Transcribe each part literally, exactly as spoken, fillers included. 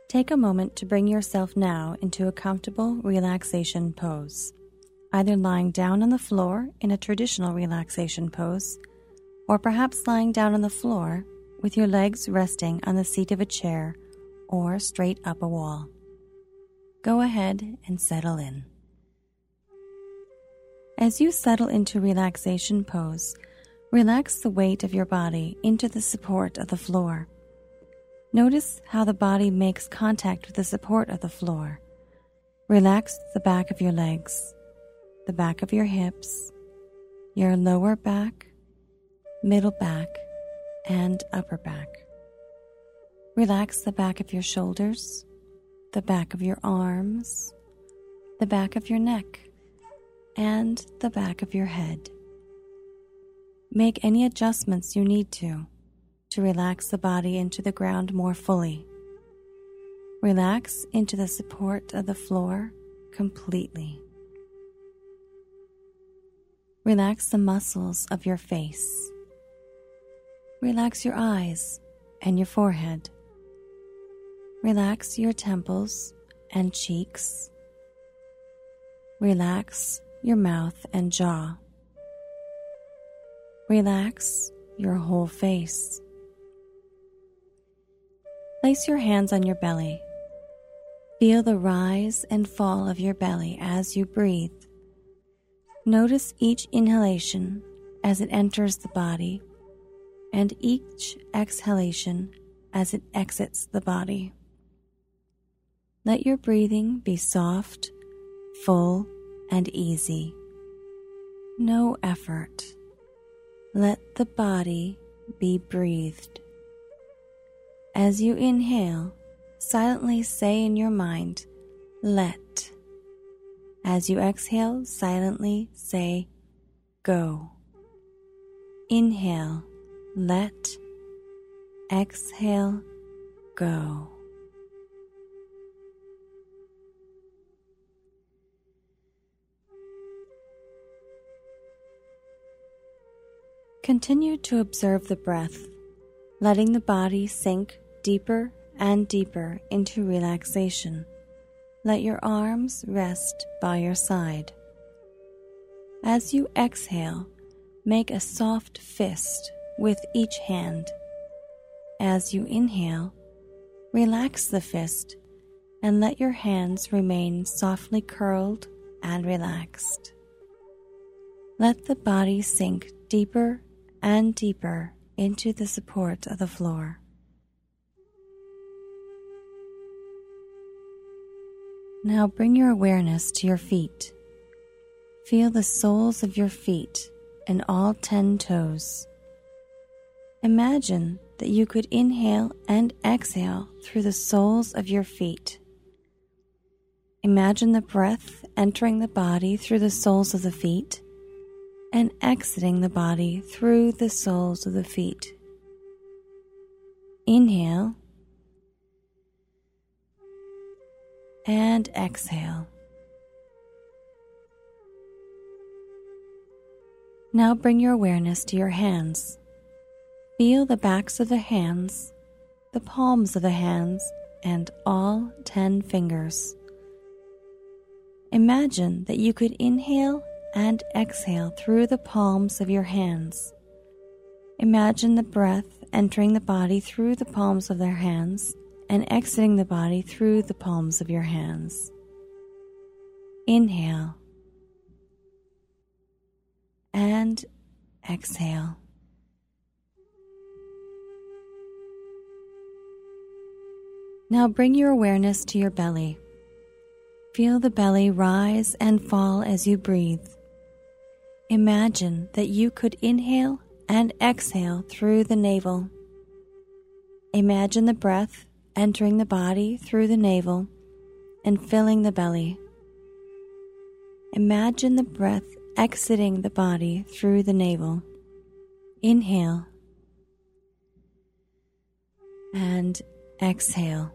Take a moment to bring yourself now into a comfortable relaxation pose, either lying down on the floor in a traditional relaxation pose, or perhaps lying down on the floor with your legs resting on the seat of a chair or straight up a wall. Go ahead and settle in. As you settle into relaxation pose, relax the weight of your body into the support of the floor. Notice how the body makes contact with the support of the floor. Relax the back of your legs, the back of your hips, your lower back, middle back, and upper back. Relax the back of your shoulders, the back of your arms, the back of your neck, and the back of your head. Make any adjustments you need to, to relax the body into the ground more fully. Relax into the support of the floor completely. Relax the muscles of your face. Relax your eyes and your forehead. Relax your temples and cheeks. Relax your mouth and jaw. Relax your whole face. Place your hands on your belly. Feel the rise and fall of your belly as you breathe. Notice each inhalation as it enters the body, and each exhalation as it exits the body. Let your breathing be soft, full, and easy. No effort. Let the body be breathed. As you inhale, silently say in your mind, "Let." As you exhale, silently say, "Go." Inhale, let. Exhale, go. Continue to observe the breath, letting the body sink deeper and deeper into relaxation. Let your arms rest by your side. As you exhale, make a soft fist with each hand. As you inhale, relax the fist and let your hands remain softly curled and relaxed. Let the body sink deeper and deeper into the support of the floor. Now bring your awareness to your feet. Feel the soles of your feet and all ten toes. Imagine that you could inhale and exhale through the soles of your feet. Imagine the breath entering the body through the soles of the feet and exiting the body through the soles of the feet. Inhale and exhale. Now bring your awareness to your hands. Feel the backs of the hands, the palms of the hands, and all ten fingers. Imagine that you could inhale and exhale through the palms of your hands. Imagine the breath entering the body through the palms of their hands and exiting the body through the palms of your hands. Inhale and exhale. Now bring your awareness to your belly. Feel the belly rise and fall as you breathe. Imagine that you could inhale and exhale through the navel. Imagine the breath entering the body through the navel and filling the belly. Imagine the breath exiting the body through the navel. Inhale and exhale.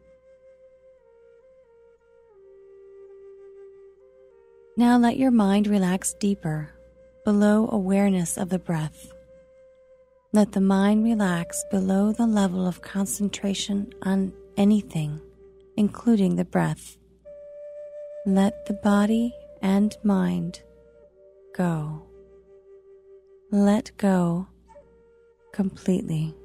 Now let your mind relax deeper, below awareness of the breath. Let the mind relax below the level of concentration on anything including the breath. Let the body and mind go. Let go completely.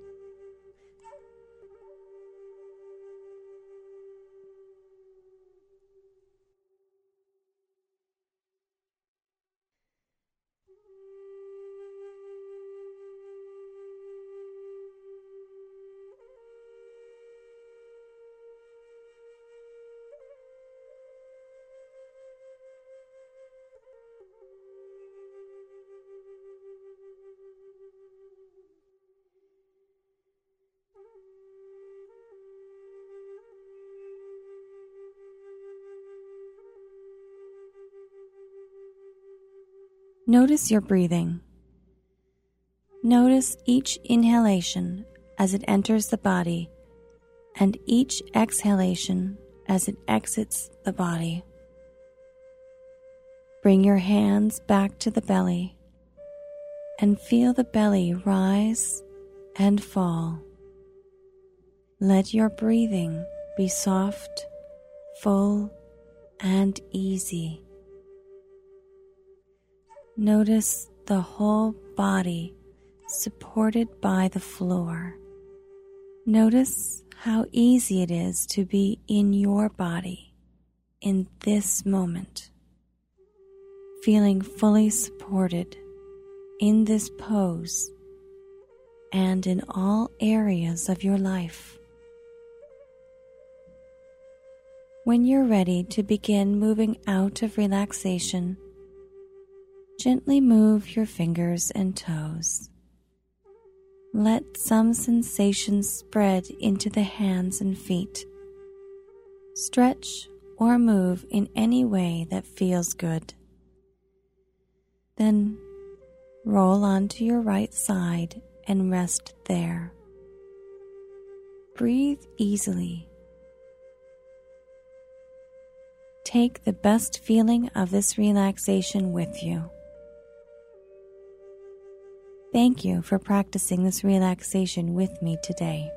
Notice your breathing. Notice each inhalation as it enters the body and each exhalation as it exits the body. Bring your hands back to the belly and feel the belly rise and fall. Let your breathing be soft, full, and easy. Notice the whole body supported by the floor. Notice how easy it is to be in your body in this moment, feeling fully supported in this pose and in all areas of your life. When you're ready to begin moving out of relaxation, gently move your fingers and toes. Let some sensations spread into the hands and feet. Stretch or move in any way that feels good. Then roll onto your right side and rest there. Breathe easily. Take the best feeling of this relaxation with you. Thank you for practicing this relaxation with me today.